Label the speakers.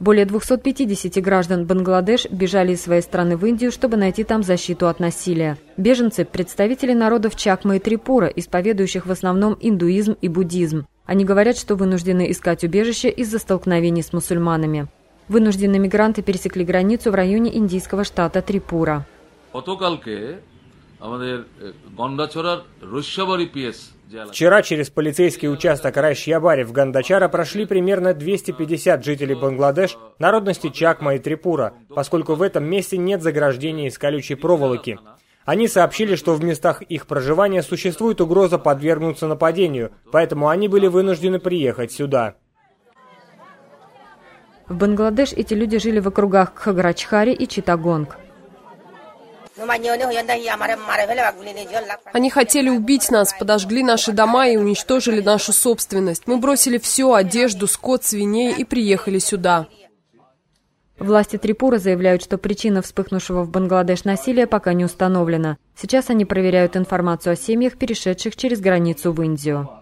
Speaker 1: Более 250 граждан Бангладеш бежали из своей страны в Индию, чтобы найти там защиту от насилия. Беженцы – представители народов Чакма и Трипура, исповедующих в основном индуизм и буддизм. Они говорят, что вынуждены искать убежище из-за столкновений с мусульманами. Вынужденные мигранты пересекли границу в районе индийского штата Трипура.
Speaker 2: Вчера через полицейский участок Райшьябари в Гандачара прошли примерно 250 жителей Бангладеш народности Чакма и Трипура, поскольку в этом месте нет заграждений из колючей проволоки. Они сообщили, что в местах их проживания существует угроза подвергнуться нападению, поэтому они были вынуждены приехать сюда.
Speaker 1: В Бангладеш эти люди жили в округах Кхаграчхари и Читтагонг.
Speaker 3: Они хотели убить нас, подожгли наши дома и уничтожили нашу собственность. Мы бросили все, одежду, скот, свиней и приехали сюда.
Speaker 1: Власти Трипуры заявляют, что причина вспыхнувшего в Бангладеш насилия пока не установлена. Сейчас они проверяют информацию о семьях, перешедших через границу в Индию.